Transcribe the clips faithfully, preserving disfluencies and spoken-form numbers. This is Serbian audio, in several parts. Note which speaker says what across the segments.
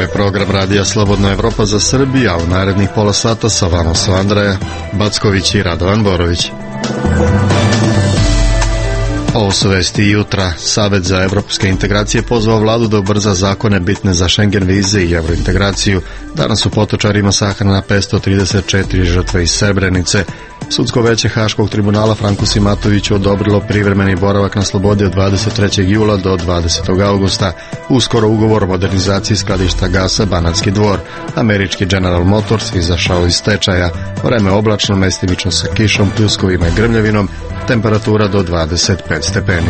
Speaker 1: je program Radija Slobodna Evropa za Srbiju, a u narednih pola sata sa vama su Andreja Backović i Radovan Borović. Ovo su vesti jutra. Savet za evropske integracije pozvao vladu da ubrza zakone bitne za Schengen vize i evrointegraciju. Danas u Potočari masakr na petsto trideset četiri žrtve iz Srebrenice. Sudsko veće Haškog tribunala Franku Simatoviću odobrilo privremeni boravak na slobodi od dvadeset trećeg jula do dvadesetog avgusta. Uskoro ugovor o modernizaciji skladišta gasa Banatski Dvor. Američki General Motors izašao iz stečaja. Vreme oblačno, mestimično sa kišom, pljuskovima i grmljavinom. Temperatura do dvadeset pet stepeni.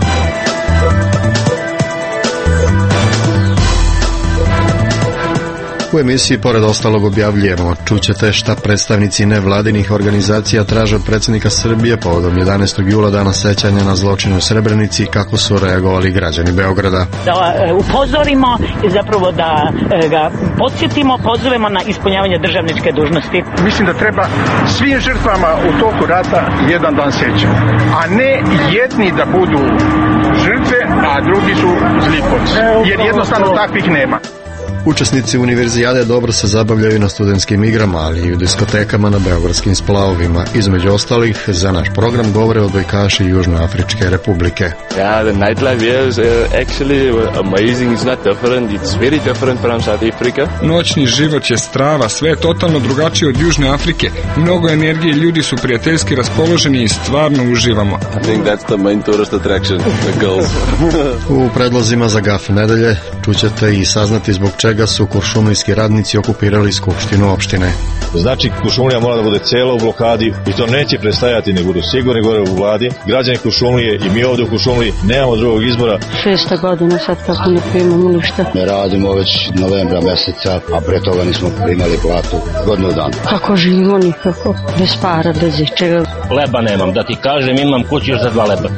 Speaker 1: U emisiji pored ostalog objavljujemo, čućete šta predstavnici nevladinih organizacija traže od predsjednika Srbije povodom jedanaestog jula, dana sećanja na zločine u Srebrenici, i kako su reagovali građani Beograda.
Speaker 2: Da upozorimo i zapravo da ga podsjetimo, pozovemo na ispunjavanje državničke dužnosti.
Speaker 3: Mislim da treba svim žrtvama u toku rata jedan dan sećanja, a ne jedni da budu žrtve, a drugi su zlikovci, jer jednostavno takvih nema.
Speaker 1: Učesnici univerzijade dobro se zabavljaju na studentskim igrama, ali i u diskotekama na beogradskim splavovima. Između ostalih, za naš program govore odbojkaši Južnoafričke republike.
Speaker 4: Yeah, the nightlife here is uh, actually amazing. It's not different. It's very different from South Africa.
Speaker 5: Noćni život je strava, sve je totalno drugačije od Južne Afrike. Mnogo energije, ljudi su prijateljski raspoloženi i stvarno uživamo.
Speaker 4: I think that's the main tourist attraction, the girls.
Speaker 1: U predlozima za Gaf nedelje čućete i saznati zbog čega su kuršumlijski radnici okupirali skupštinu opštine.
Speaker 6: Znači, Kuršumlija mora da bude cijela u blokadi i to neće prestajati, ne budu sigurni gore u vladi. Građani Kuršumlije i mi ovdje u Kuršumliji nemamo drugog izbora.
Speaker 7: Šesta godina sad kako ne primamo ništa.
Speaker 8: Ne radimo već novembra meseca, a pre toga nismo primali platu godinu dana.
Speaker 7: Kako živimo nikako, bez para, bez ičega.
Speaker 9: Leba nemam, da ti kažem, imam kuću još za dva leba.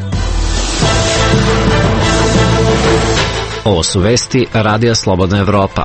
Speaker 10: Ovo su vesti Radija Slobodna Evropa.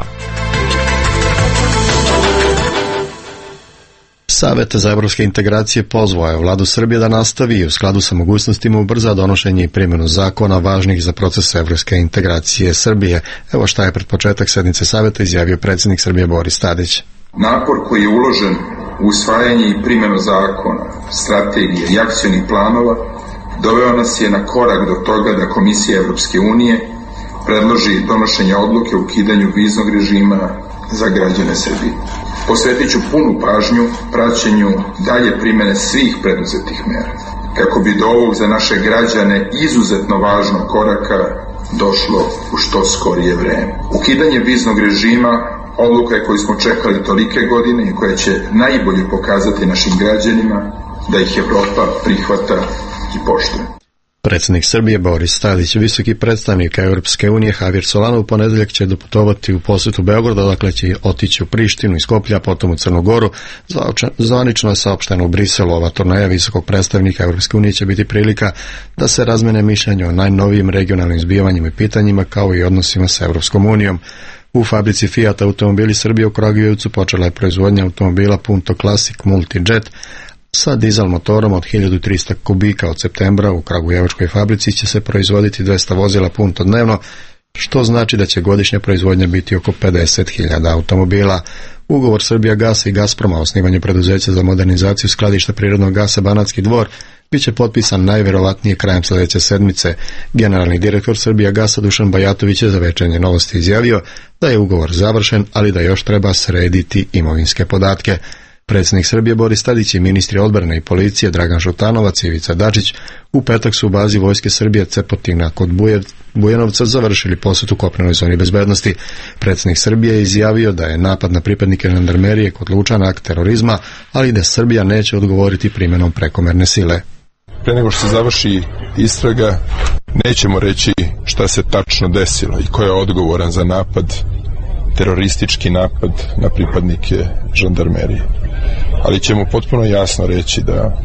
Speaker 1: Savet za evropske integracije pozvao je vladu Srbije da nastavi i u skladu sa mogućnostima ubrza donošenje i primjenu zakona važnih za proces evropske integracije Srbije. Evo šta je pred početak sednice Saveta izjavio predsjednik Srbije Boris Tadić.
Speaker 11: Napor koji je uložen u usvajanje i primjenu zakona, strategije i akcionih planova doveo nas je na korak do toga da Komisija Evropske unije predloži donošenje odluke o ukidanju viznog režima za građane Srbije. Posvetit ću punu pažnju praćenju dalje primjene svih preduzetih mjera, kako bi do ovog za naše građane izuzetno važnog koraka došlo u što skorije vreme. Ukidanje viznog režima odluka je koju smo čekali tolike godine i koja će najbolje pokazati našim građanima da ih Evropa prihvata i poštuje.
Speaker 1: Predsjednik Srbije Boris Tadić, visoki predstavnik Europske unije Javier Solana u ponedjeljak će doputovati u posjetu Beograda, dakle će otići u Prištinu i Skoplja, potom u Crnu Goru. Zvanično je saopšteno u Briselu. Ova turneja visokog predstavnika Europske unije će biti prilika da se razmene mišljenja o najnovijim regionalnim zbivanjima i pitanjima, kao i odnosima sa Europskom unijom. U fabrici Fiat automobili Srbije u Kragujevcu počela je proizvodnja automobila Punto Classic Multijet sa dizel motorom od hiljadu trista kubika. Od septembra u kragujevačkoj fabrici će se proizvoditi dvesta vozila Punto dnevno, što znači da će godišnja proizvodnja biti oko pedeset hiljada automobila. Ugovor Srbija Gasa i Gazproma o osnivanju preduzeća za modernizaciju skladišta prirodnog gasa Banatski Dvor bit će potpisan najvjerovatnije krajem sljedeće sedmice. Generalni direktor Srbija Gasa Dušan Bajatović je za Večernje novosti izjavio da je ugovor završen, ali da još treba srediti imovinske podatke. Predsjednik Srbije Boris Tadić i ministri odbrane i policije Dragan Šutanovac i Ivica Dačić u petak su u bazi Vojske Srbije Cepotina kod Buje, Bujanovca završili posjet u kopnenoj zoni bezbednosti. Predsjednik Srbije je izjavio da je napad na pripadnike žandarmerije kod Lučana akt terorizma, ali da Srbija neće odgovoriti primjenom prekomerne sile.
Speaker 12: Pre nego što se završi istraga, nećemo reći šta se tačno desilo i ko je odgovoran za napad, teroristički napad na pripadnike žandarmerije. Ali ćemo potpuno jasno reći da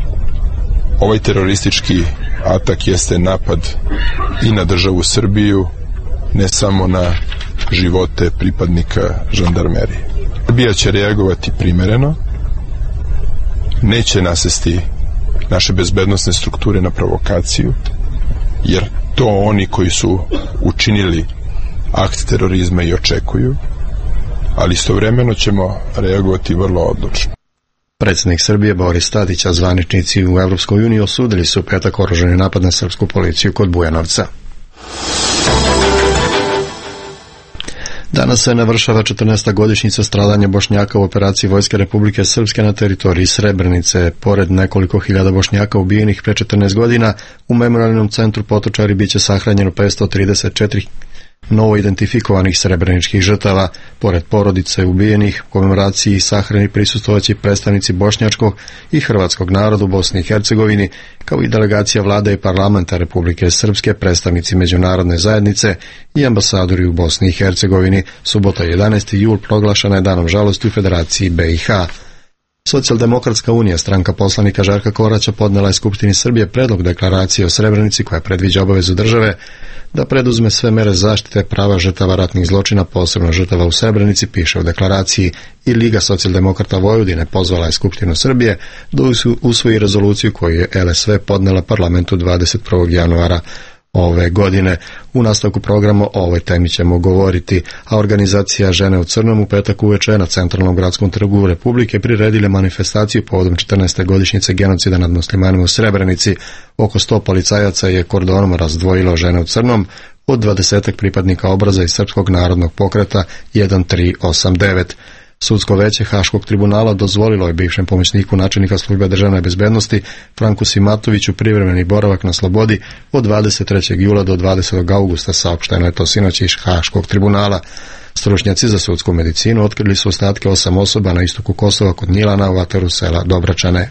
Speaker 12: ovaj teroristički atak jeste napad i na državu Srbiju, ne samo na živote pripadnika žandarmerije. Srbija će reagovati primereno, neće nasesti naše bezbednosne strukture na provokaciju, jer to oni koji su učinili akt terorizma i očekuju. ali istovremeno ćemo reagovati vrlo odlučno.
Speaker 1: Predsjednik Srbije Boris Tadić, a zvaničnici u Evropskoj uniji osudili su petak oružani napad na srpsku policiju kod Bujanovca. Danas se navršava četrnaesta godišnjica stradanja Bošnjaka u operaciji Vojske Republike Srpske na teritoriji Srebrenice. Pored nekoliko hiljada Bošnjaka ubijenih pre četrnaest godina, u memorialnom centru Potočari biće sahranjeno petsto trideset četiri novo identifikovanih srebreničkih žrtava. Pored porodice ubijenih, u komemoraciji i sahrani prisustvovaće predstavnici bošnjačkog i hrvatskog naroda u Bosni i Hercegovini, kao i delegacija vlade i parlamenta Republike Srpske, predstavnici međunarodne zajednice i ambasadori u Bosni i Hercegovini. Subota jedanaesti jul proglašena je danom žalosti u Federaciji be i ha. Socijaldemokratska unija, stranka poslanika Žarka Koraća, podnela je Skupštini Srbije predlog deklaracije o Srebrenici koja predviđa obavezu države da preduzme sve mere zaštite prava žrtava ratnih zločina, posebno žrtava u Srebrenici, piše u deklaraciji, i Liga socijaldemokrata Vojvodine pozvala je Skupštinu Srbije da usvoji rezoluciju koju je el es ve podnela parlamentu dvadeset prvog januara ove godine. U nastavku programa o ovoj temi ćemo govoriti, a organizacija Žene u crnom u petak uveče na centralnom gradskom trgu Republike priredile manifestaciju povodom četrnaeste godišnjice genocida nad muslimanima u Srebrenici. Oko sto policajaca je kordonom razdvojilo Žene u crnom od dvadesetak pripadnika obraza iz Srpskog narodnog pokreta jedan tri osam devet. Sudsko veće Haškog tribunala dozvolilo je bivšem pomoćniku načelnika službe državne bezbednosti Franku Simatoviću privremeni boravak na slobodi od dvadeset trećeg jula do dvadesetog augusta, saopšteno je to sinoć iz Haškog tribunala. Stručnjaci za sudsku medicinu otkrili su ostatke osam osoba na istoku Kosova kod Gnjilana u ataru sela Dobračane.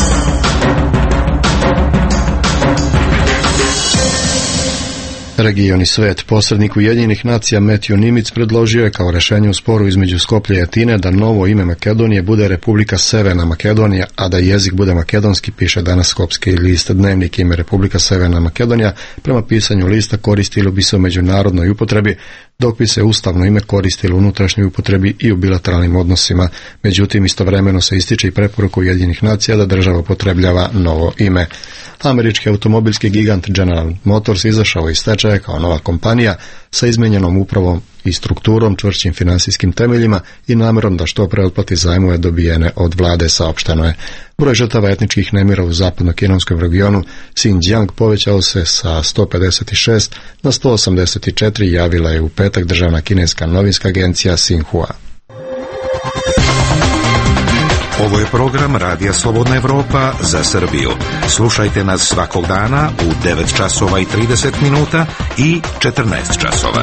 Speaker 1: Region i svet. Posrednik Ujedinjenih nacija Matthew Nimitz predložio je kao rešenje u sporu između Skoplja i Atine da novo ime Makedonije bude Republika Severna Makedonija, a da jezik bude makedonski, piše danas skopski list Dnevnik. Ime Republika Severna Makedonija prema pisanju lista koristilo bi se u međunarodnoj upotrebi, dok bi se ustavno ime koristilo u unutrašnjoj upotrebi i u bilateralnim odnosima. Međutim, istovremeno se ističe i preporuka Ujedinjenih nacija da država upotrebljava novo ime. Američki automobilski gigant General Motors izašao iz stečaja kao nova kompanija sa izmenjenom upravom i strukturom, čvršćim finansijskim temeljima i namjerom da što pre otplati zajmove dobijene od vlade, saopšteno je. Broj žrtava etničkih nemira u zapadno-kinonskom regionu Xinjiang povećao se sa sto pedeset šest na sto osamdeset četiri, javila je u petak državna kineska novinska agencija Xinhua.
Speaker 13: Ovo je program Radija Slobodna Evropa za Srbiju. Slušajte nas svakog dana u devet časova i trideset minuta i četrnaest časova.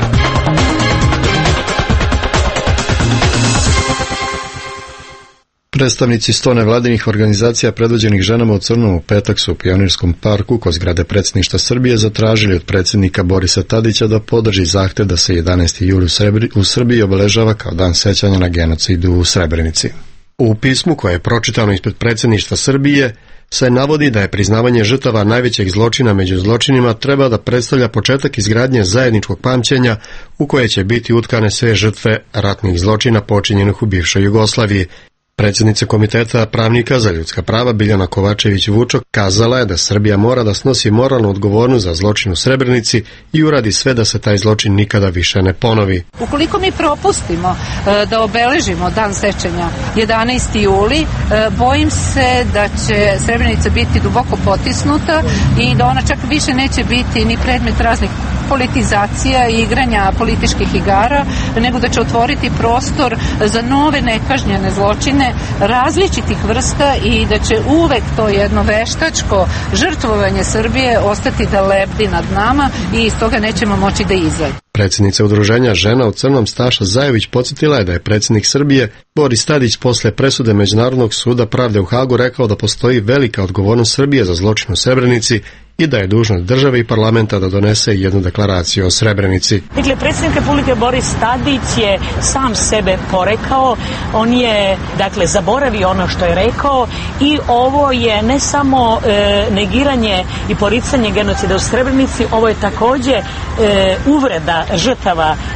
Speaker 1: Predstavnici sto nevladinih organizacija predvođenih ženama u crnom u petak su u Pionirskom parku kod zgrade predsjedništva Srbije zatražili od predsjednika Borisa Tadića da podrži zahtev da se jedanaesti jul u Srbiji obeležava kao dan sećanja na genocid u Srebrenici. U pismu koje je pročitano ispred predsjedništva Srbije se navodi da je priznavanje žrtava najvećeg zločina među zločinima treba da predstavlja početak izgradnje zajedničkog pamćenja u koje će biti utkane sve žrtve ratnih zločina počinjenih u bivšoj Jugoslaviji. Predsjednica Komiteta pravnika za ljudska prava Biljana Kovačević-Vučok kazala je da Srbija mora da snosi moralnu odgovornost za zločin u Srebrenici i uradi sve da se taj zločin nikada više ne ponovi.
Speaker 14: Ukoliko mi propustimo da obeležimo dan sećanja jedanaesti juli, bojim se da će Srebrenica biti duboko potisnuta i da ona čak više neće biti ni predmet raznih politizacija i igranja političkih igara, nego da će otvoriti prostor za nove nekažnjene zločine različitih vrsta i da će uvek to jedno veštačko žrtvovanje Srbije ostati da lebdi nad nama i iz toga nećemo moći da izađemo.
Speaker 1: Predsjednica udruženja Žena u crnom Staša Zajević podsjetila je da je predsjednik Srbije Boris Tadić posle presude Međunarodnog suda pravde u Hagu rekao da postoji velika odgovornost Srbije za zločin u Srebrenici i da je dužnost države i parlamenta da donese jednu deklaraciju o Srebrenici.
Speaker 2: Dakle, predsjednik Republike Boris Tadić je sam sebe porekao, on je, dakle, zaboravio ono što je rekao i ovo je ne samo e, negiranje i poricanje genocida u Srebrenici, ovo je također e, uvreda žrtava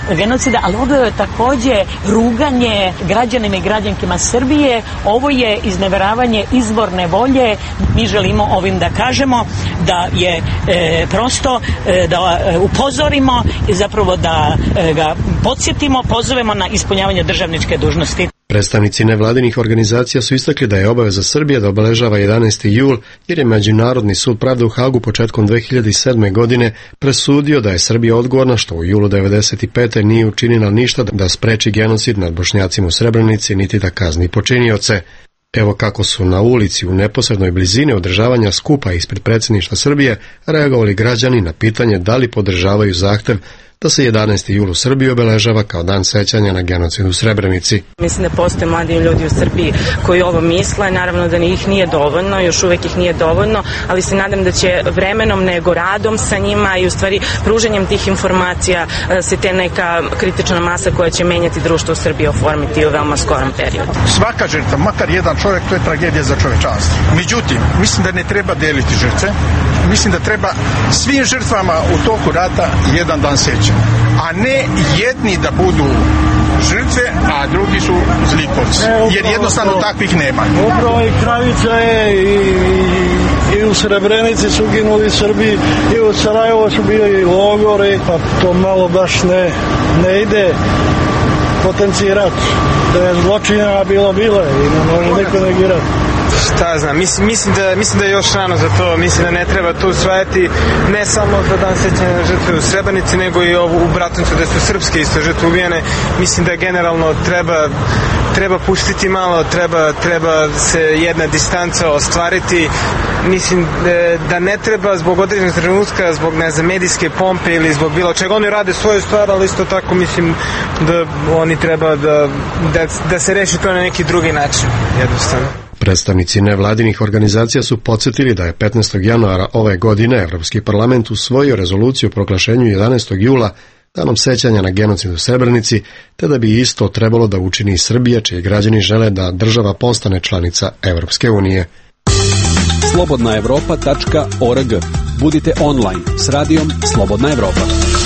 Speaker 2: genocida, ali ovo je također ruganje građanima i građankima Srbije, ovo je izneveravanje izborne volje. Mi želimo ovim da kažemo da je e, prosto e, da e, upozorimo i zapravo da e, ga podsjetimo, pozovemo na ispunjavanje državničke dužnosti.
Speaker 1: Predstavnici nevladinih organizacija su istakli da je obaveza Srbije da obeležava jedanaesti jul jer je Međunarodni sud pravde u Hagu početkom dve hiljade sedme. godine presudio da je Srbija odgovorna što u julu devedeset pete. nije učinila ništa da spreči genocid nad Bošnjacima u Srebrenici niti da kazni počinioce. Evo kako su na ulici u neposrednoj blizini održavanja skupa ispred predsjedništva Srbije reagovali građani na pitanje da li podržavaju zahtev da se jedanaesti jul u Srbiji obeležava kao dan sećanja na genocid u Srebrenici.
Speaker 15: Mislim da postoje mladi ljudi u Srbiji koji ovo misle, naravno da ih nije dovoljno, još uvek ih nije dovoljno, ali se nadam da će vremenom nego radom sa njima i u stvari pruženjem tih informacija se te neka kritična masa koja će menjati društvo u Srbiji oformiti u veoma skorom periodu.
Speaker 3: Svaka žrtva, makar jedan čovjek, to je tragedija za čovečanstvo. Međutim, mislim da ne treba deliti žrtve, mislim da treba svim žrtvama u toku rata jedan dan sećanja, a ne jedni da budu žrtve, a drugi su zlikovci. Jer jednostavno takvih nema.
Speaker 16: Upravo i Kravica je i, i u Srebrenici su ginuli Srbi, i u Sarajevo su bili logori, pa to malo baš ne, ne ide potencirati. Da je zločina bilo bilo i ne može niko negirati.
Speaker 17: Šta znam, mislim, mislim, da, mislim da je još rano za to, mislim da ne treba to usvajati ne samo za dan sećanja na žrtve u Srebrenici, nego i ovu u Bratuncu gde su srpske isto žrtve ubijene. Mislim da generalno treba, treba pustiti malo, treba, treba se jedna distanca ostvariti. Mislim da ne treba zbog određenog trenutka, zbog ne znam, medijske pompe ili zbog bilo čega. Oni rade svoju stvar, ali isto tako mislim da oni treba da, da, da se reši to na neki drugi način, jednostavno.
Speaker 1: Predstavnici nevladinih organizacija su podsjetili da je petnaestog januara ove godine Evropski parlament usvojio rezoluciju o proglašenju jedanaestog jula danom sećanja na genocid u Srebrenici, te da bi isto trebalo da učini Srbija, čiji građani žele da država postane članica Evropske unije.
Speaker 18: slobodna evropa tačka org. Budite online s radijom Slobodna Evropa.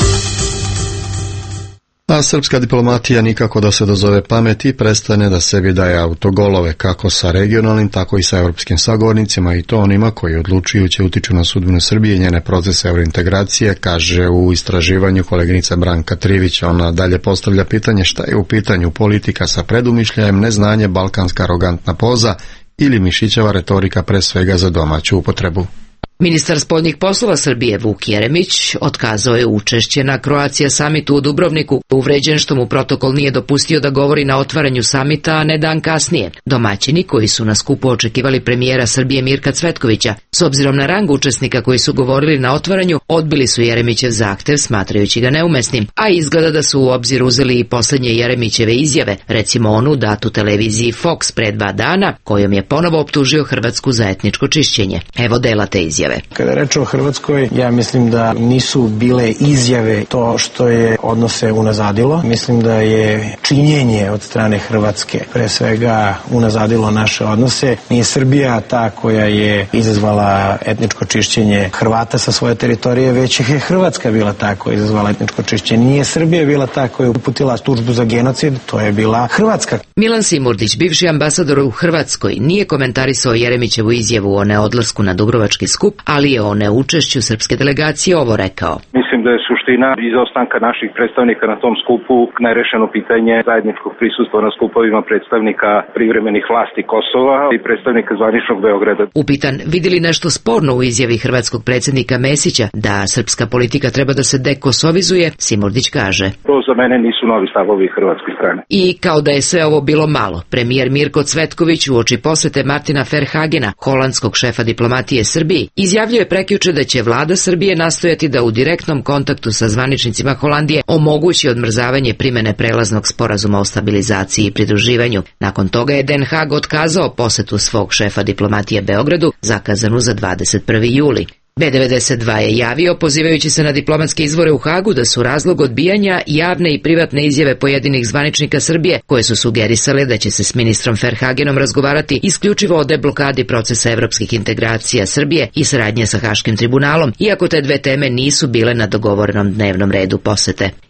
Speaker 1: A srpska diplomatija nikako da se dozove pameti i prestane da sebi daje autogolove kako sa regionalnim, tako i sa evropskim sagovornicima i to onima koji odlučujuće utiču na sudbinu Srbije i njene procese eurointegracije, kaže u istraživanju koleginica Branka Trivić. Ona dalje postavlja pitanje šta je u pitanju politika sa predumišljajem, neznanje, balkanska arogantna poza ili mišićeva retorika pre svega za domaću upotrebu.
Speaker 19: Ministar spoljnih poslova Srbije Vuk Jeremić otkazao je učešće na Croatia samitu u Dubrovniku, uvređen što mu protokol nije dopustio da govori na otvaranju samita, a ne dan kasnije. Domaćini koji su na skupu očekivali premijera Srbije Mirka Cvetkovića, s obzirom na rang učesnika koji su govorili na otvaranju, odbili su Jeremićev zahtev smatrajući ga neumesnim, a izgleda da su u obzir uzeli i posljednje Jeremićeve izjave, recimo onu datu televiziji Fox pre dva dana, kojom je ponovo optužio Hrvatsku za etničko čišćenje. Evo dela te izjave.
Speaker 20: Kada je reč o Hrvatskoj, ja mislim da nisu bile izjave to što je odnose unazadilo. Mislim da je činjenje od strane Hrvatske pre svega unazadilo naše odnose. Nije Srbija ta koja je izazvala etničko čišćenje Hrvata sa svoje teritorije, već je Hrvatska bila ta koja je izazvala etničko čišćenje. Nije Srbija bila ta koja je uputila tužbu za genocid, to je bila Hrvatska.
Speaker 19: Milan Simurdić, bivši ambasador u Hrvatskoj, nije komentarisao Jeremićevu izjavu o neodlasku na Dubrovački skup, ali je o neučešću srpske delegacije ovo rekao.
Speaker 21: Mislim da je suština izostanka naših predstavnika na tom skupu nerešeno pitanje zajedničkog prisustva na skupovima predstavnika privremenih vlasti Kosova i predstavnika zvaničnog Beograda.
Speaker 19: Upitan vidi li nešto sporno u izjavi hrvatskog predsjednika Mesića da srpska politika treba da se dekosovizuje, Simurdić kaže:
Speaker 21: To za mene nisu novi stavovi hrvatske strane.
Speaker 19: I kao da je sve ovo bilo malo, premijer Mirko Cvetković uoči posete Martina Verhagena, holandskog šefa diplomatije Srbiji, izjavljuje prekjuče da će vlada Srbije nastojati da u direktnom kontaktu sa zvaničnicima Holandije omogući odmrzavanje primene prelaznog sporazuma o stabilizaciji i pridruživanju. Nakon toga je Den Haag otkazao posetu svog šefa diplomatije Beogradu, zakazanu za dvadeset prvi juli. B devedeset dva je javio, pozivajući se na diplomatske izvore u Hagu, da su razlog odbijanja javne i privatne izjave pojedinih zvaničnika Srbije, koje su sugerisale da će se s ministrom Verhagenom razgovarati isključivo o deblokadi procesa evropskih integracija Srbije i saradnje sa Haškim tribunalom, iako te dve teme nisu bile na dogovorenom dnevnom redu posete.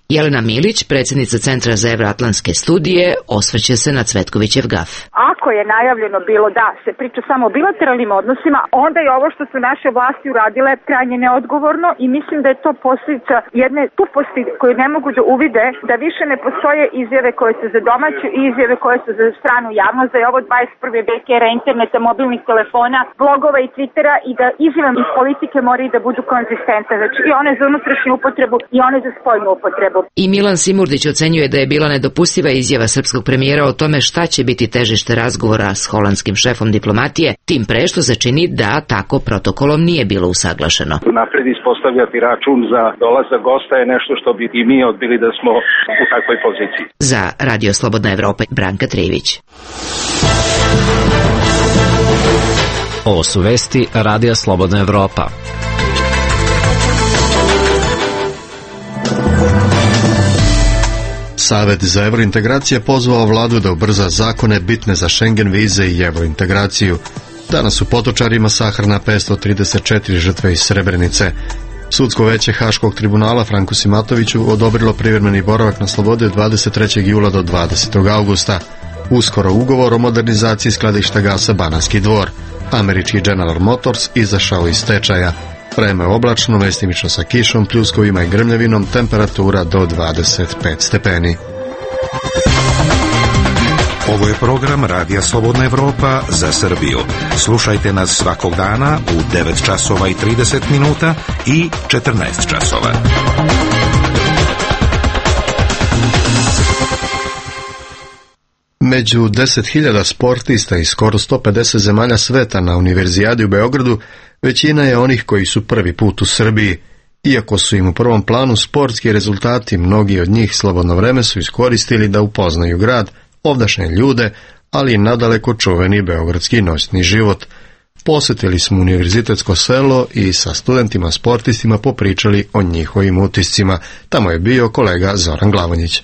Speaker 19: Jelena Milić, predsjednica Centra za evroatlantske studije, osvrće se na Cvetkovićev gaf.
Speaker 5: Ako je najavljeno bilo da se priča samo o bilateralnim odnosima, onda je ovo što su naše vlasti uradile krajnje neodgovorno i mislim da je to posljedica jedne tuposti koju ne mogu da uvide, da više ne postoje izjave koje su za domaću i izjave koje su za stranu javnost, da je ovo dvadeset prve vek era interneta, mobilnih telefona, blogova i Twittera i da izjave iz politike moraju da budu konzistentne, znači i one za unutrašnju upotrebu i one za spoljnu upotrebu.
Speaker 19: I Milan Simurdić ocenjuje da je bila nedopustiva izjava srpskog premijera o tome šta će biti težište razgovora s holandskim šefom diplomatije, tim pre što se čini da tako protokolom nije bilo usaglašeno.
Speaker 21: Napred ispostavljati račun za dolazak gosta je nešto što bi i mi odbili da smo u takvoj poziciji.
Speaker 19: Za Radio Slobodna Evropa, Branka Trivić.
Speaker 10: Ovo su vesti Radija Slobodna Evropa.
Speaker 1: Savet za evrointegracije pozvao vladu da ubrza zakone bitne za Schengen vize i evrointegraciju. Danas u Potočarima sahrana petsto trideset četiri žrtve iz Srebrenice. Sudsko veće Haškog tribunala Franku Simatoviću odobrilo privremeni boravak na slobodi od dvadeset trećeg jula do dvadesetog augusta. Uskoro ugovor o modernizaciji skladišta gasa Banatski Dvor. Američki General Motors izašao iz stečaja. Vreme oblačno, mestimično sa kišom, pljuskovima i grmljavinom, temperatura do dvadeset pet stepeni.
Speaker 13: Ovo je program Radija Slobodna Evropa za Srbiju. Slušajte nas svakog dana u devet časova i trideset minuta i četrnaest časova.
Speaker 1: Među deset hiljada sportista iz skoro sto pedeset zemalja sveta na Univerzijadi u Beogradu većina je onih koji su prvi put u Srbiji. Iako su im u prvom planu sportski rezultati, mnogi od njih slobodno vreme su iskoristili da upoznaju grad, ovdašnje ljude, ali i nadaleko čuveni beogradski noćni život. Posjetili smo univerzitetsko selo i sa studentima sportistima popričali o njihovim utiscima. Tamo je bio kolega Zoran Glavonjić.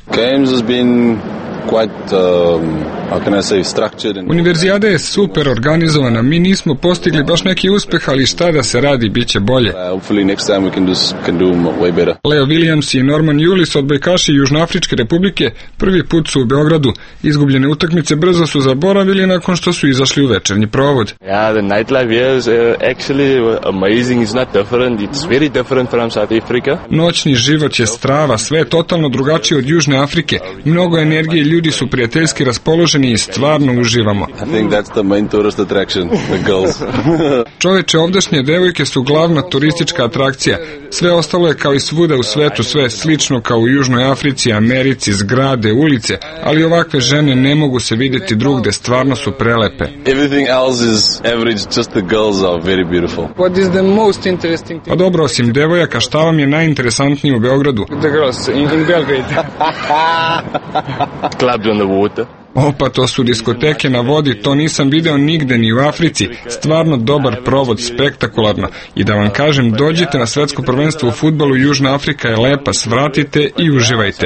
Speaker 22: Univerzijada je super organizovana, mi nismo postigli baš neki uspeh, ali šta da se radi, bit će bolje. Leo Williams i Norman Julis, odbojkaši Južnoafričke republike, prvi put su u Beogradu. Izgubljene utakmice brzo su zaboravili nakon što su izašli u večernji provod.
Speaker 4: Yeah, the nightlife here is actually amazing. It's not different. It's very different from South Africa.
Speaker 22: Noćni život je strava, sve je totalno drugačije od Južne Afrike. Mnogo energije, ljudi su prijateljski raspoloženi i stvarno uživamo.
Speaker 4: I think that's the main tourist attraction, the girls.
Speaker 22: Čoveče, ovdašnje devojke su glavna turistička atrakcija. Sve ostalo je kao i svuda u svetu, sve je slično kao u Južnoj Africi, Americi, zgrade, ulice, ali ovakve žene ne mogu se vidjeti drugde, stvarno su prelepe.
Speaker 4: Everything else is average, just the girls are very beautiful.
Speaker 22: What is the most interesting thing? Pa dobro, osim devojaka, šta vam je najinteresantnije u Beogradu? The girls in, in Belgrade.
Speaker 4: Clubs on the water.
Speaker 22: Opa, to su diskoteke na vodi, to nisam video nigde ni u Africi. Stvarno dobar provod, spektakularno. I da vam kažem, dođite na svetsko prvenstvo u fudbalu, Južna Afrika je lepa, svratite i uživajte.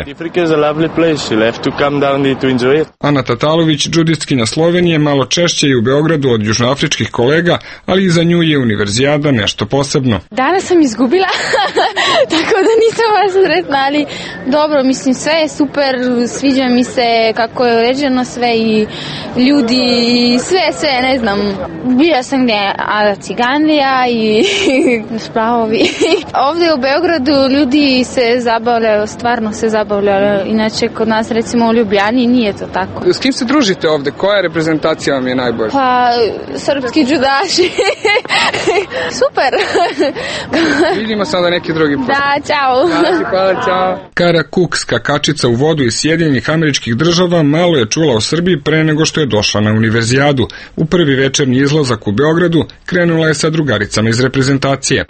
Speaker 22: Ana Tatalović, džudistkinja Slovenije, malo češće i u Beogradu od južnoafričkih kolega, ali i za nju je Univerzijada nešto posebno.
Speaker 23: Danas sam izgubila, tako da nisam vas sretna, ali dobro, mislim, sve je super, sviđa mi se kako je uređeno sve i ljudi i sve, sve, ne znam. Bila sam gdje Ada Ciganlija i Splavovi. Ovdje u Beogradu ljudi se zabavljaju, stvarno se zabavljaju. Inače, kod nas, recimo u Ljubljani, nije to tako.
Speaker 22: S kim se družite ovdje? Koja reprezentacija vam je najbolja?
Speaker 23: Pa, srpski džudaši. Super.
Speaker 22: Vidimo se onda neki drugi put.
Speaker 23: Da, čao.
Speaker 22: Da, hvala, čao. Kara Cook, skakačica u vodu iz Sjedinjenih Američkih Država, malo je čula o Srbiji pre nego što je došla na Univerzijadu. U prvi večernji izlazak u Beogradu krenula je sa drugaricama iz reprezentacije.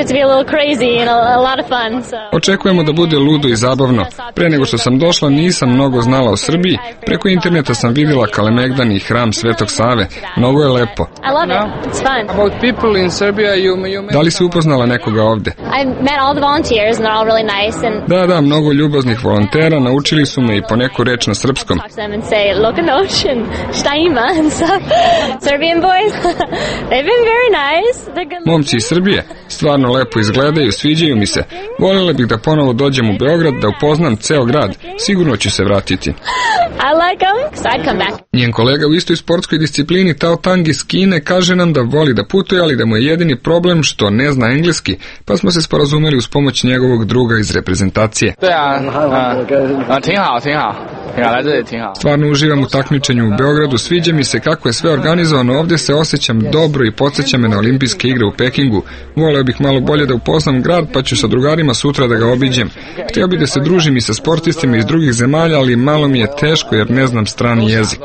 Speaker 22: Očekujemo da bude ludo i zabavno. Pre nego što sam došla nisam mnogo znala o Srbiji. Preko interneta sam vidjela Kalemegdan i hram Svetog Save. Mnogo je lepo. Da li si upoznala nekoga ovde? Da, da, mnogo mnogo ljubaznih volontera, naučili su me i po neku reč na srpskom. Momci iz Srbije stvarno lepo izgledaju, sviđaju mi se. Voljela bih da ponovo dođem u Beograd, da upoznam ceo grad. Sigurno ću se vratiti. Njen kolega u istoj sportskoj disciplini Tao Tang iz Kine kaže nam da voli da putuje, ali da mu je jedini problem što ne zna engleski, pa smo se sporazumeli uz pomoć njegovog druga iz reprezentacije. Stvarno uživam u takmičenju u Beogradu, sviđa mi se kako je sve organizovano, ovdje se osjećam dobro i podsjeća me na olimpijske igre u Pekingu. Voleo bih malo bolje da upoznam grad, pa ću sa drugarima sutra da ga obiđem. Htio bih da se družim i sa sportistima iz drugih zemalja, ali malo mi je teško jer ne znam strani jezik.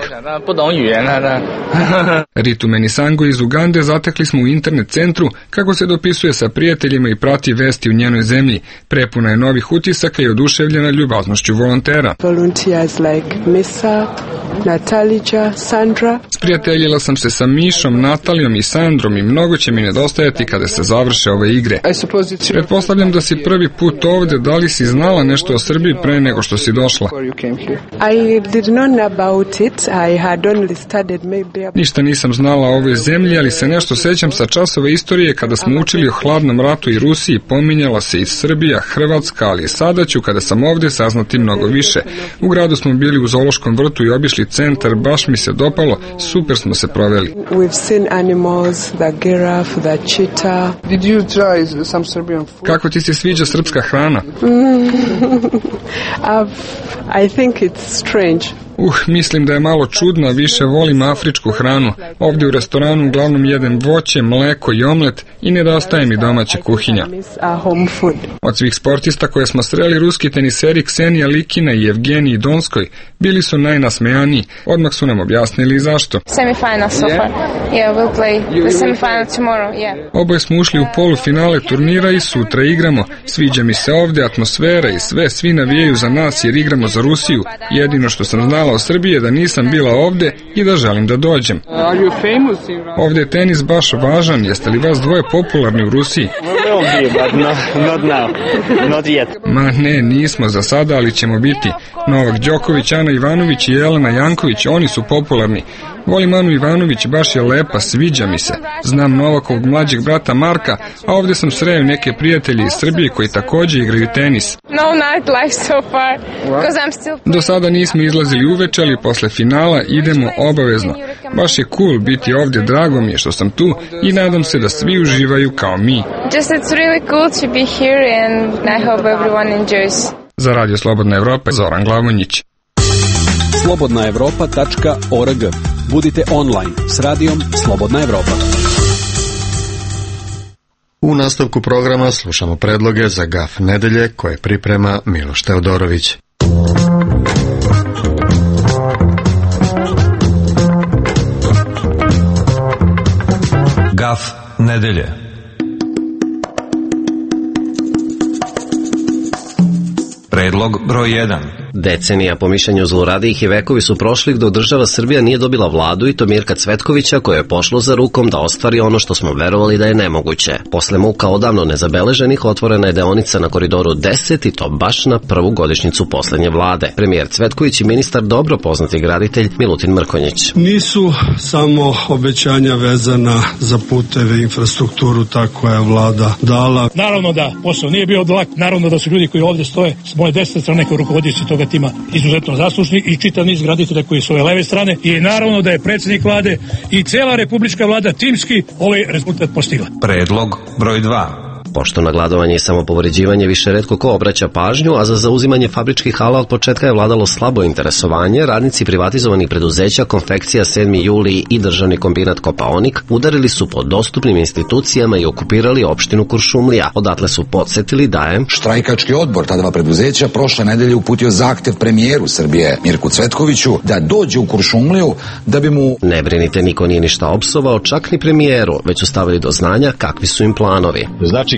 Speaker 22: Ritu Menisango iz Ugande zatekli smo u internet centru kako se dopisuje sa prijateljima i prati vesti u njenoj zemlji. Prepuna je novih utisaka i oduševljena ljubaznošću volontera. Sprijateljila sam se sa Mišom, Natalijom i Sandrom i mnogo će mi nedostajati kada se završe ove igre. Pretpostavljam da si prvi put ovdje, da li si znala nešto o Srbiji pre nego što si došla? Ništa nisam znala o ovoj zemlji, ali se nešto sećam sa časova istorije kada smo učili o hladnom ratu i Rusiji, pominjala se i Srbija, Hrvatska, ali sada ću kada sam ovdje saznati mnogo više. U gradu smo bili u zoološkom vrtu i obišli centar, baš mi se dopalo, super smo se proveli. Kako ti se sviđa srpska hrana?
Speaker 6: I think it's strange.
Speaker 22: Uh, mislim da je malo čudno, više volim afričku hranu. Ovdje u restoranu uglavnom jedem voće, mleko i omlet i nedostaje mi domaća kuhinja. Od svih sportista koje smo sreli, ruski teniseri Ksenija Likina i Evgenij Donskoj bili su najnasmejaniji. Odmah su nam objasnili zašto.
Speaker 23: Semifinal so far. Yeah, we'll play the semifinal tomorrow. Yeah.
Speaker 22: Oboje smo ušli u polufinale turnira i sutra igramo. Sviđa mi se ovdje atmosfera i sve, svi navijaju za nas jer igramo za Rusiju. Jedino što sam znala o Srbiji je da nisam bila ovdje i da želim da dođem. Ovdje je tenis baš važan. Jeste li vas dvoje popularni u Rusiji? Ma ne, nismo za sada, ali ćemo biti. Novak Đoković, Ana Ivanović i Jelena Janković, oni su popularni. Volim Anu Ivanović, baš je lepa, sviđa mi se. Znam Novakovog mlađeg brata Marka, a ovdje sam sreo neke prijatelje iz Srbije koji također igraju tenis. Do sada nismo izlazili uveče, ali posle finala idemo obavezno. Baš je cool biti ovdje, drago mi je što sam tu i nadam se da svi uživaju kao mi. Za Radio Slobodna Evropa, Zoran Glavonjić.
Speaker 18: slobodna evropa tačka org. Budite online s radijom Slobodna Evropa.
Speaker 1: U nastavku programa slušamo predloge za gaf nedelje koje priprema Miloš Teodorović.
Speaker 7: Gaf nedelje. Predlog broj jedan.
Speaker 8: Decenija, po mišljenju zluradijih i vekovi su prošli dok država Srbija nije dobila vladu i to Mirka Cvetkovića koje je pošlo za rukom da ostvari ono što smo verovali da je nemoguće. Posle muka odavno nezabeleženih otvorena je deonica na Koridoru deset i to baš na prvu godišnjicu poslednje vlade. Premijer Cvetković i ministar dobro poznati graditelj Milutin Mrkonjić.
Speaker 24: Nisu samo obećanja vezana za puteve i infrastrukturu, tako je vlada dala.
Speaker 25: Naravno da posao nije bio lak, naravno da su ljudi koji ovdje stoje s moje desne strane kao rukovodioci toga tima izuzetno zaslužni i čitav niz graditelja koji su ove leve strane i naravno da je predsjednik vlade i cela republička vlada timski ovaj rezultat postigla.
Speaker 7: Predlog broj dva.
Speaker 8: Pošto na gladovanje i samopovređivanje više retko ko obraća pažnju, a za zauzimanje fabričkih hala od početka je vladalo slabo interesovanje, radnici privatizovanih preduzeća Konfekcija sedmi juli i državni kombinat Kopaonik udarili su po dostupnim institucijama i okupirali opštinu Kuršumlija. Odatle su podsjetili da je
Speaker 26: štrajkački odbor ta dva preduzeća prošle nedelje uputio zahtev premijeru Srbije Mirku Cvetkoviću da dođe u Kuršumliju da bi mu...
Speaker 8: Ne brinite, niko nije ništa opsovao, čak ni premijeru, već su stavili do znanja kakvi su im planovi.
Speaker 27: Znači,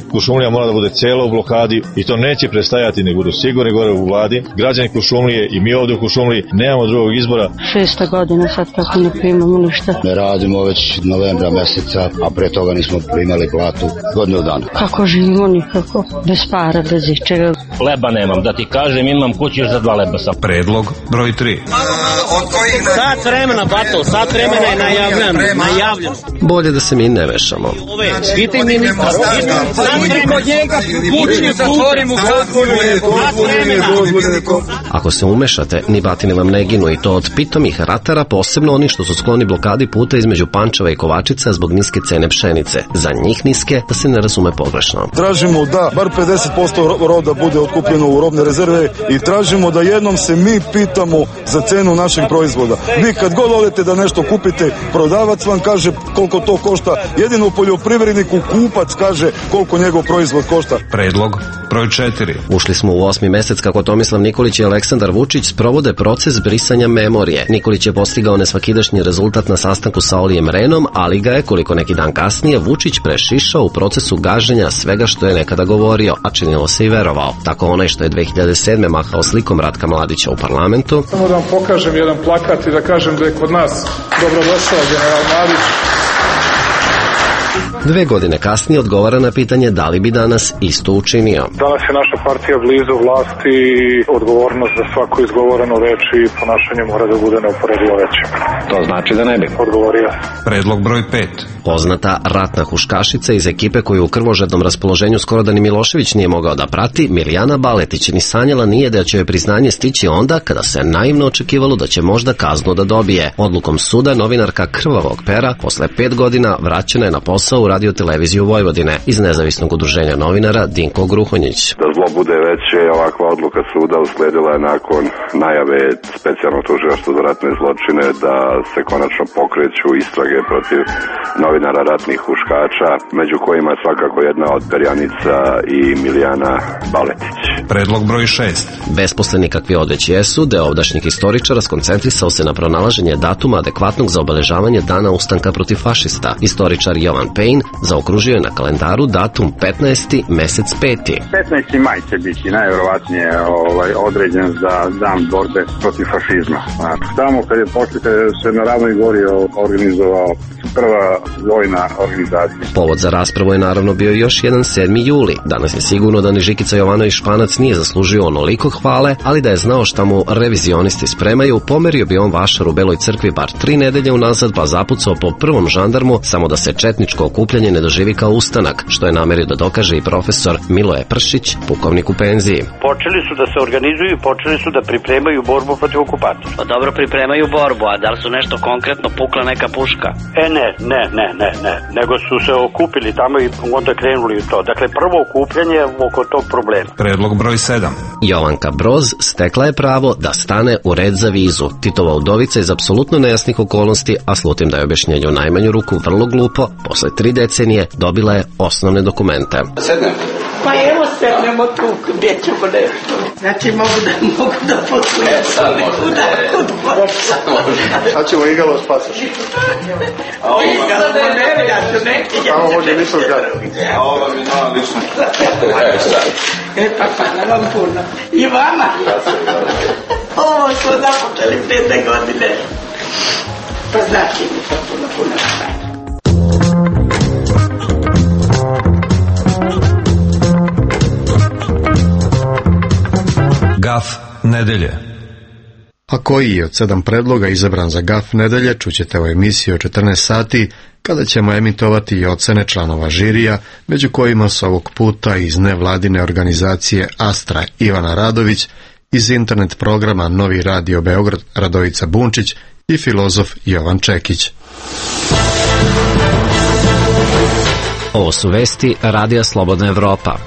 Speaker 2: Kuršumlija mora da bude celo u blokadi i to neće prestajati, nego budu sigurni gore u vladi. Građani Kuršumlije i mi ovdje u Kuršumliji nemamo drugog izbora.
Speaker 9: Šesta godina sad kako ne primamo ništa.
Speaker 11: Ne radimo već novembra meseca, a pre toga nismo primali platu godinu dana.
Speaker 9: Kako živimo nikako, bez para, bez ičega.
Speaker 12: Leba nemam, da ti kažem, imam kuću za dva leba sam.
Speaker 7: Predlog broj tri.
Speaker 12: Sat vremena, bato, sat vremena je najavljeno, najavljeno.
Speaker 8: Bolje da se mi ne vešamo.
Speaker 12: Svite mi mi, sat vremena od njega, kuću zatvorimo, sat vremena.
Speaker 8: Ako se umešate, ni batine vam ne ginu, i to od pitomih ratara, posebno oni što su skloni blokadi puta između Pančeva i Kovačica zbog niske cene pšenice. Za njih niske, da se ne razume pogrešno.
Speaker 14: Tražimo da bar pedeset posto roda bude otkupljeno u robne rezerve i tražimo da jednom se mi pitamo za cenu našeg proizvoda. Vi kad god odete da nešto kupite, prodavac vam kaže koliko to košta, jedino poljoprivredniku kupac kaže koliko njegov proizvod košta.
Speaker 7: Predlog broj četiri.
Speaker 8: Ušli smo u osmi mesec kako Tomislav Nikolić i Aleksandar Vučić sprovode proces brisanja memorije. Nikolić je postigao nesvakidašnji rezultat na sastanku sa Olijem Renom, ali ga je, koliko neki dan kasnije, Vučić prešišao u procesu gaženja svega što je nekada govorio, a činilo se i verovao. Tako onaj što je dve hiljade sedme mahao slikom Ratka Mladića u parlamentu.
Speaker 15: Samo da vam pokažem jedan plakat i da kažem da je kod nas dobrodošao general Mladić.
Speaker 8: Dve godine kasnije odgovara na pitanje da li bi danas isto učinio.
Speaker 15: Danas je naša partija blizu vlasti i odgovornost za svaku izgovorenu reč i ponašanje mora da bude neuporedivo veće.
Speaker 12: To znači da ne bi
Speaker 15: odgovorio.
Speaker 7: Predlog broj pet.
Speaker 8: Poznata ratna huškašica iz ekipe koju u krvožednom raspoloženju skoro da ni Milošević nije mogao da prati, Milijana Baletić, ni sanjala nije da će joj priznanje stići onda kada se naivno očekivalo da će možda kaznu da dobije. Odlukom suda novinarka Krvavog pera posle pet godina vraćena je na posao u Radio televiziju Vojvodine. Iz nezavisnog udruženja novinara Dinko Gruhonjić.
Speaker 27: Da zlo bude veće, ovakva odluka suda usledila je nakon najave specijalnog tužilaštva za ratne zločine da se konačno pokreću istrage protiv novinara ratnih huškača, među kojima je svakako jedna od perjanica i Milijana Baletić.
Speaker 7: Predlog broj šest.
Speaker 8: Besposleni kakvi odveć jesu, deo ovdašnjih historičara skoncentrisao se na pronalaženje datuma adekvatnog za obeležavanje dana ustanka protiv fašista. Istoričar Jovan Pejn zaokružio je na kalendaru datum petnaesti mesec peti.
Speaker 28: petnaesti maj će biti najverovatnije ovaj, određen za dan borbe protiv fašizma. Tamo kad je posle, kad se na Ravnoj Gori organizovao prva vojna organizacija.
Speaker 8: Povod za raspravu je naravno bio još jedan sedmi juli. Danas je sigurno da ni Žikica Jovanović Španac nije zaslužio onoliko hvale, ali da je znao šta mu revizionisti spremaju, pomerio bi on vašar u Beloj crkvi bar tri nedelje unazad, pa zapucao po prvom žandarmu, samo da se četničko okupljanje ne doživi kao ustanak, što je namerio da dokaže i profesor Miloje Pršić, pukovnik u penziji.
Speaker 29: Počeli su da se organizuju i počeli su da pripremaju borbu protiv okupatora.
Speaker 30: Pa dobro, pripremaju borbu, a da li su nešto konkretno pukla neka puška?
Speaker 29: E ne, ne, ne, ne, ne, nego su se okupili tamo i onda krenuli u to. Dakle, prvo okupljanje oko tog problema.
Speaker 7: Predlog broj sedam.
Speaker 8: Jovanka Broz stekla je pravo da stane u red za vizu. Titova udovica iz apsolutno nejasnih okolnosti, a slutim da je objašnjenje u najmanju ruku vrlo glupo, posle tri decenije dobila je osnovne dokumente.
Speaker 29: Sednem.
Speaker 30: Pa evo sednemo tu, gdje ćemo nešto. Znači mogu da, mogu da potujem sa nekuda kod voća.
Speaker 27: Sad ćemo igalo spasaš.
Speaker 30: Igalo ne, ja ću neki.
Speaker 27: Samo može nisu zgade. A ovo mi nova lično.
Speaker 30: E pa hvala vam puno. I vama. Ovo smo započeli prije godine. Pa znači mi to puno, puno hvala.
Speaker 7: Gaf nedelje.
Speaker 1: A koji je od sedam predloga izabran za Gaf nedelje, čućete u emisiji o četrnaest sati, kada ćemo emitovati i ocene članova žirija, među kojima su ovog puta iz nevladine organizacije Astra Ivana Radović, iz internet programa Novi radio Beograd Radovica Bunčić i filozof Jovan Čekić.
Speaker 10: Ovo su vesti Radija Slobodna Evropa.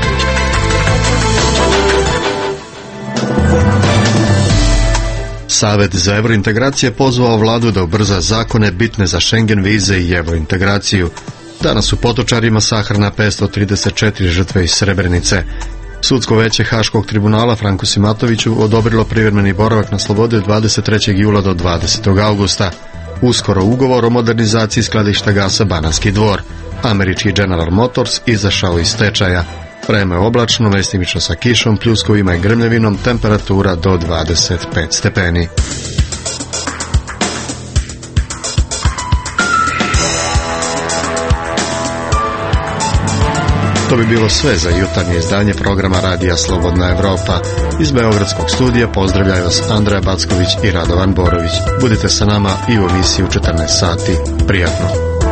Speaker 1: Savet za evrointegracije pozvao vladu da ubrza zakone bitne za Schengen vize i evrointegraciju. Danas u Potočarima sahrana petsto trideset četiri žrtve iz Srebrenice. Sudsko veće Haškog tribunala Franku Simatoviću odobrilo privremeni boravak na slobodi od dvadeset trećeg jula do dvadesetog augusta. Uskoro ugovor o modernizaciji skladišta gasa Banatski Dvor. Američki General Motors izašao iz stečaja. Vreme je oblačno, mestimično sa kišom, pljuskovima i grmljavinom, temperatura do dvadeset pet stepeni. To bi bilo sve za jutarnje izdanje programa Radija Slobodna Evropa. Iz Beogradskog studija pozdravljaju vas Andreja Backović i Radovan Borović. Budite sa nama i u emisiji u četrnaest sati. Prijatno.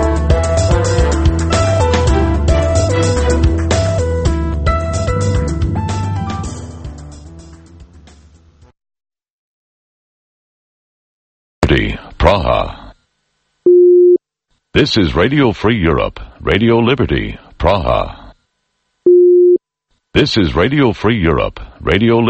Speaker 3: Praha. This is Radio Free Europe, Radio Liberty, Praha. This is Radio Free Europe, Radio Liberty.